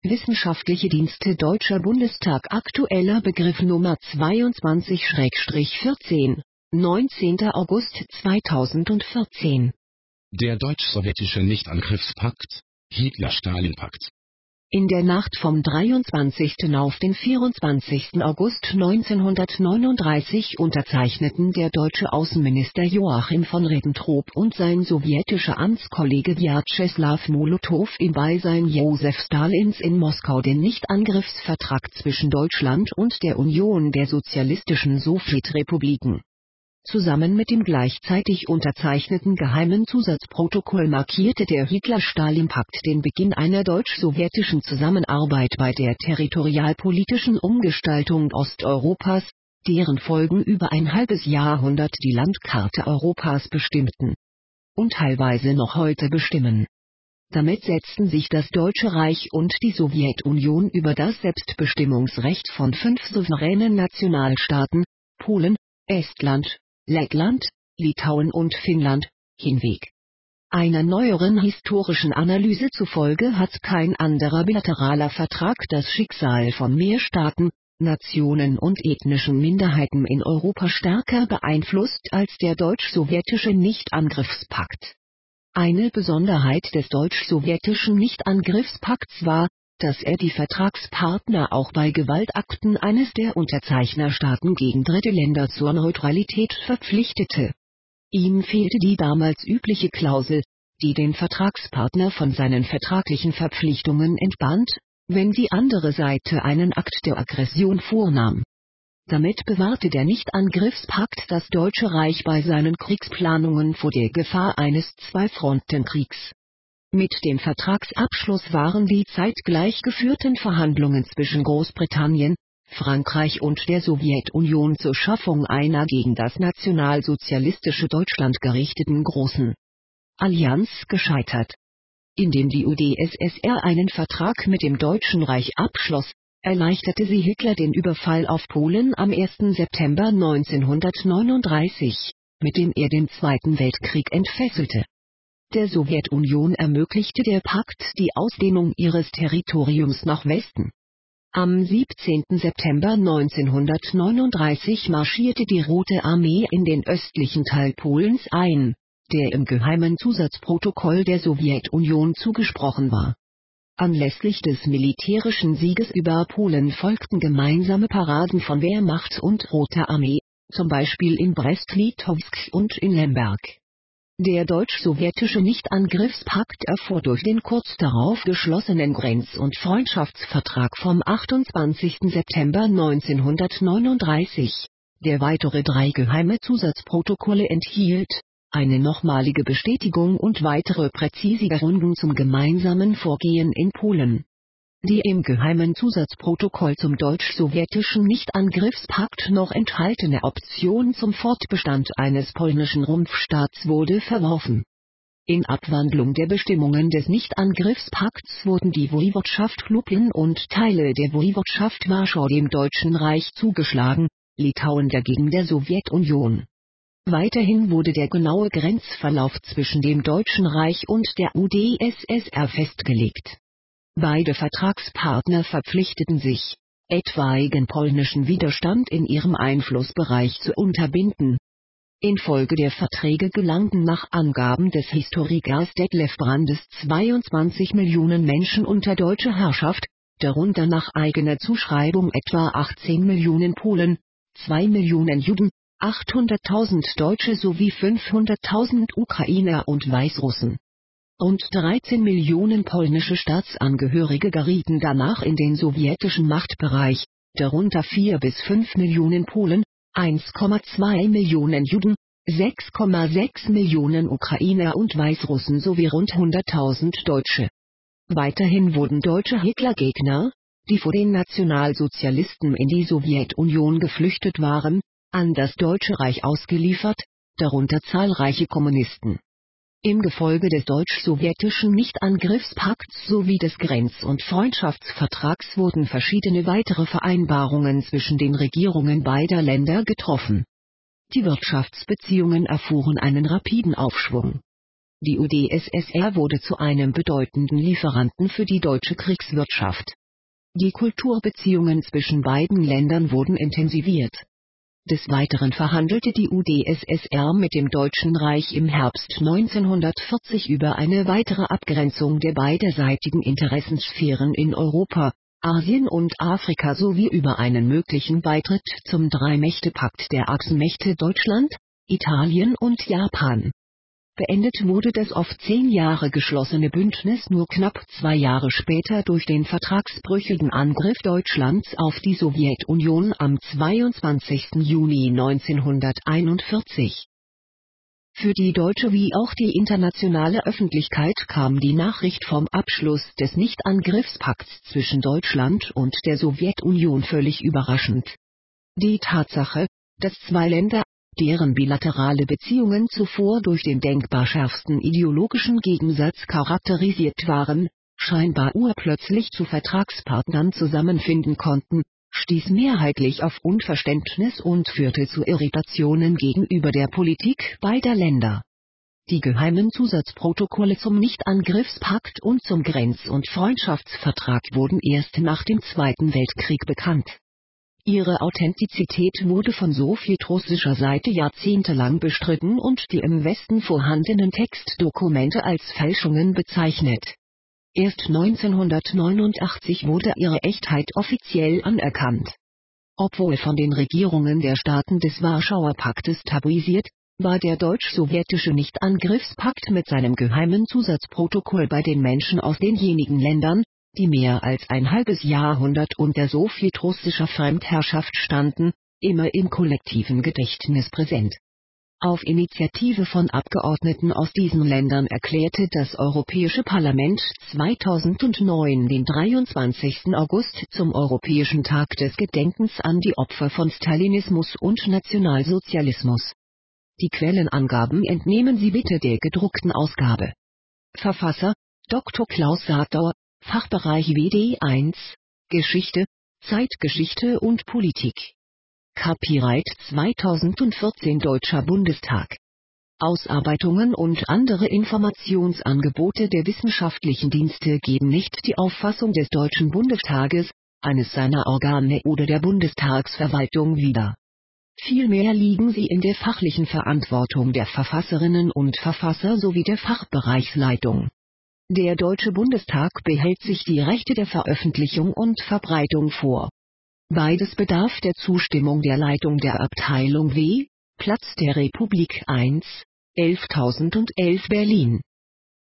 Wissenschaftliche Dienste Deutscher Bundestag. Aktueller Begriff Nummer 22/14, 19. August 2014. Der deutsch-sowjetische Nichtangriffspakt, Hitler-Stalin-Pakt. In der Nacht vom 23. auf den 24. August 1939 unterzeichneten der deutsche Außenminister Joachim von Ribbentrop und sein sowjetischer Amtskollege Wjatscheslaw Molotow im Beisein Josef Stalins in Moskau den Nichtangriffsvertrag zwischen Deutschland und der Union der Sozialistischen Sowjetrepubliken. Zusammen mit dem gleichzeitig unterzeichneten geheimen Zusatzprotokoll markierte der Hitler-Stalin-Pakt den Beginn einer deutsch-sowjetischen Zusammenarbeit bei der territorialpolitischen Umgestaltung Osteuropas, deren Folgen über ein halbes Jahrhundert die Landkarte Europas bestimmten und teilweise noch heute bestimmen. Damit setzten sich das Deutsche Reich und die Sowjetunion über das Selbstbestimmungsrecht von 5 souveränen Nationalstaaten, Polen, Estland, Lettland, Litauen und Finnland, hinweg. Einer neueren historischen Analyse zufolge hat kein anderer bilateraler Vertrag das Schicksal von mehr Staaten, Nationen und ethnischen Minderheiten in Europa stärker beeinflusst als der deutsch-sowjetische Nichtangriffspakt. Eine Besonderheit des deutsch-sowjetischen Nichtangriffspakts war, dass er die Vertragspartner auch bei Gewaltakten eines der Unterzeichnerstaaten gegen dritte Länder zur Neutralität verpflichtete. Ihm fehlte die damals übliche Klausel, die den Vertragspartner von seinen vertraglichen Verpflichtungen entband, wenn die andere Seite einen Akt der Aggression vornahm. Damit bewahrte der Nichtangriffspakt das Deutsche Reich bei seinen Kriegsplanungen vor der Gefahr eines Zweifrontenkriegs. Mit dem Vertragsabschluss waren die zeitgleich geführten Verhandlungen zwischen Großbritannien, Frankreich und der Sowjetunion zur Schaffung einer gegen das nationalsozialistische Deutschland gerichteten Großen Allianz gescheitert. Indem die UdSSR einen Vertrag mit dem Deutschen Reich abschloss, erleichterte sie Hitler den Überfall auf Polen am 1. September 1939, mit dem er den Zweiten Weltkrieg entfesselte. Der Sowjetunion ermöglichte der Pakt die Ausdehnung ihres Territoriums nach Westen. Am 17. September 1939 marschierte die Rote Armee in den östlichen Teil Polens ein, der im geheimen Zusatzprotokoll der Sowjetunion zugesprochen war. Anlässlich des militärischen Sieges über Polen folgten gemeinsame Paraden von Wehrmacht und Roter Armee, zum Beispiel in Brest-Litowsk und in Lemberg. Der deutsch-sowjetische Nichtangriffspakt erfuhr durch den kurz darauf geschlossenen Grenz- und Freundschaftsvertrag vom 28. September 1939, der weitere 3 geheime Zusatzprotokolle enthielt, eine nochmalige Bestätigung und weitere Präzisierungen zum gemeinsamen Vorgehen in Polen. Die im geheimen Zusatzprotokoll zum deutsch-sowjetischen Nichtangriffspakt noch enthaltene Option zum Fortbestand eines polnischen Rumpfstaats wurde verworfen. In Abwandlung der Bestimmungen des Nichtangriffspakts wurden die Woiwodschaft Lublin und Teile der Woiwodschaft Warschau dem Deutschen Reich zugeschlagen, Litauen dagegen der Sowjetunion. Weiterhin wurde der genaue Grenzverlauf zwischen dem Deutschen Reich und der UdSSR festgelegt. Beide Vertragspartner verpflichteten sich, etwaigen polnischen Widerstand in ihrem Einflussbereich zu unterbinden. Infolge der Verträge gelangten nach Angaben des Historikers Detlef Brandes 22 Millionen Menschen unter deutsche Herrschaft, darunter nach eigener Zuschreibung etwa 18 Millionen Polen, 2 Millionen Juden, 800.000 Deutsche sowie 500.000 Ukrainer und Weißrussen. Rund 13 Millionen polnische Staatsangehörige gerieten danach in den sowjetischen Machtbereich, darunter 4 bis 5 Millionen Polen, 1,2 Millionen Juden, 6,6 Millionen Ukrainer und Weißrussen sowie rund 100.000 Deutsche. Weiterhin wurden deutsche Hitlergegner, die vor den Nationalsozialisten in die Sowjetunion geflüchtet waren, an das Deutsche Reich ausgeliefert, darunter zahlreiche Kommunisten. Im Gefolge des deutsch-sowjetischen Nichtangriffspakts sowie des Grenz- und Freundschaftsvertrags wurden verschiedene weitere Vereinbarungen zwischen den Regierungen beider Länder getroffen. Die Wirtschaftsbeziehungen erfuhren einen rapiden Aufschwung. Die UdSSR wurde zu einem bedeutenden Lieferanten für die deutsche Kriegswirtschaft. Die Kulturbeziehungen zwischen beiden Ländern wurden intensiviert. Des Weiteren verhandelte die UdSSR mit dem Deutschen Reich im Herbst 1940 über eine weitere Abgrenzung der beiderseitigen Interessensphären in Europa, Asien und Afrika sowie über einen möglichen Beitritt zum Drei-Mächte-Pakt der Achsenmächte Deutschland, Italien und Japan. Beendet wurde das auf 10 Jahre geschlossene Bündnis nur knapp 2 Jahre später durch den vertragsbrüchigen Angriff Deutschlands auf die Sowjetunion am 22. Juni 1941. Für die deutsche wie auch die internationale Öffentlichkeit kam die Nachricht vom Abschluss des Nichtangriffspakts zwischen Deutschland und der Sowjetunion völlig überraschend. Die Tatsache, dass zwei Länder, deren bilaterale Beziehungen zuvor durch den denkbar schärfsten ideologischen Gegensatz charakterisiert waren, scheinbar urplötzlich zu Vertragspartnern zusammenfinden konnten, stieß mehrheitlich auf Unverständnis und führte zu Irritationen gegenüber der Politik beider Länder. Die geheimen Zusatzprotokolle zum Nichtangriffspakt und zum Grenz- und Freundschaftsvertrag wurden erst nach dem Zweiten Weltkrieg bekannt. Ihre Authentizität wurde von sowjetrussischer Seite jahrzehntelang bestritten und die im Westen vorhandenen Textdokumente als Fälschungen bezeichnet. Erst 1989 wurde ihre Echtheit offiziell anerkannt. Obwohl von den Regierungen der Staaten des Warschauer Paktes tabuisiert, war der deutsch-sowjetische Nichtangriffspakt mit seinem geheimen Zusatzprotokoll bei den Menschen aus denjenigen Ländern, die mehr als ein halbes Jahrhundert unter sowjetrussischer Fremdherrschaft standen, immer im kollektiven Gedächtnis präsent. Auf Initiative von Abgeordneten aus diesen Ländern erklärte das Europäische Parlament 2009 den 23. August zum Europäischen Tag des Gedenkens an die Opfer von Stalinismus und Nationalsozialismus. Die Quellenangaben entnehmen Sie bitte der gedruckten Ausgabe. Verfasser: Dr. Klaus Saatdauer, Fachbereich WD1, Geschichte, Zeitgeschichte und Politik. Copyright 2014 Deutscher Bundestag. Ausarbeitungen und andere Informationsangebote der wissenschaftlichen Dienste geben nicht die Auffassung des Deutschen Bundestages, eines seiner Organe oder der Bundestagsverwaltung wider. Vielmehr liegen sie in der fachlichen Verantwortung der Verfasserinnen und Verfasser sowie der Fachbereichsleitung. Der Deutsche Bundestag behält sich die Rechte der Veröffentlichung und Verbreitung vor. Beides bedarf der Zustimmung der Leitung der Abteilung W, Platz der Republik 1, 11.011 Berlin.